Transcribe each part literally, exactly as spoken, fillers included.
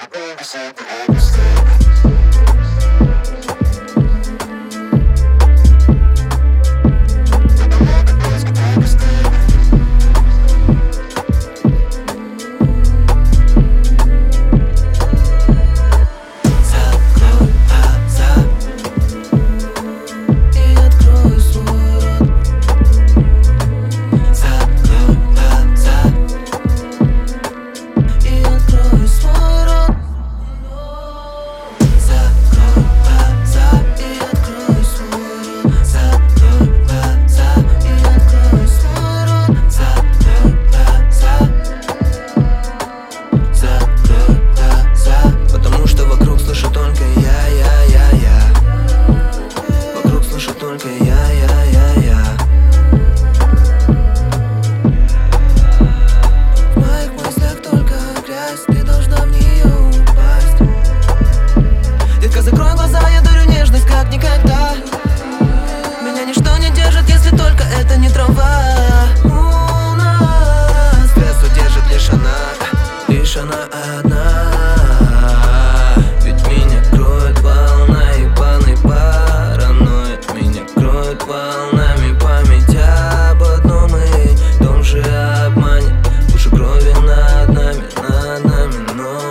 Закрой глаза, я дарю нежность, как никогда. Меня ничто не держит, если только это не трава. У нас вес удержит лишь она, лишь она одна. Ведь меня кроет волна ебаной паранойи. Меня кроет волнами память об одном и том же обмане. Лучше крови над нами, над нами, но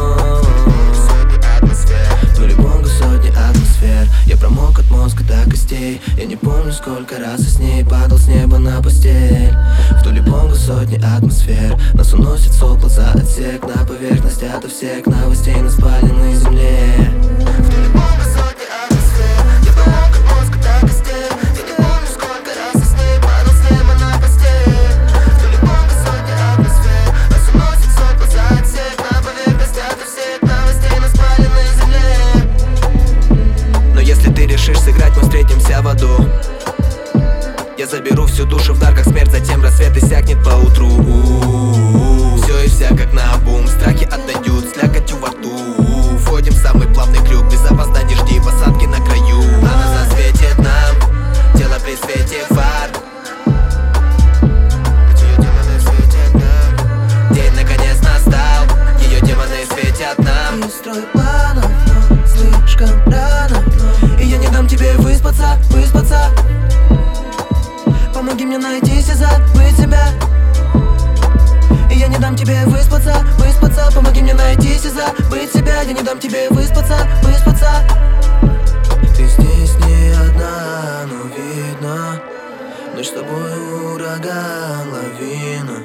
я промок от мозга до костей. Я не помню, сколько раз я с ней падал с неба на постель. В туле бомбы сотни атмосфер. Нас уносит сопла за отсек. На поверхность ото всех новостей на спаленной земле. В туле бомбы сотни атмосфер. Я промок от мозга до костей. Я не помню, сколько раз я с ней падал с неба на постель. В туле бомбы сотни атмосфер. Нас уносит сопла за отсек. На поверхность ото всех новостей на спаленной земле. Если ты решишь сыграть, мы встретимся в аду. Я заберу всю душу в дар, как смерть, затем рассвет иссякнет поутру. Все и вся как наобум, страхи отдают слякотью во рту. Входим в самый плавный крюк, без опозданий жди посадки на краю. Она засветит нам, тело при свете фар. Ее демоны светят нам. День наконец настал, ее демоны светят нам. Не строй планов, но слишком рано. И я не дам тебе выспаться, выспаться. Помоги мне найтись и забыть себя. И я не дам тебе выспаться, выспаться. Помоги мне найтись и забыть себя. Я не дам тебе выспаться, выспаться. Ты здесь не одна, но видно. Ночь с тобой ураган, лавина.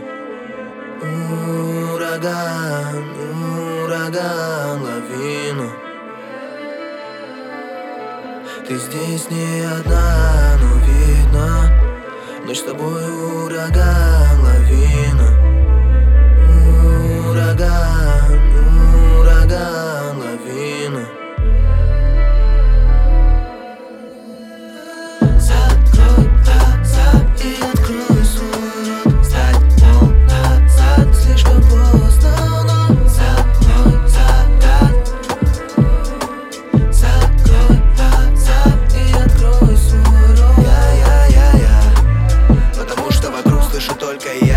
Ураган, ураган, лавина. Ты здесь не одна, но видно. Ночь с тобой ураган, лавина. Ураган, ураган, лавина. Закрой глаза и открой свой рот. Встать пол назад, слишком поздно, но закрой закат. Закрой и открой свой рот. Я-я-я-я, потому что вокруг слышу только я.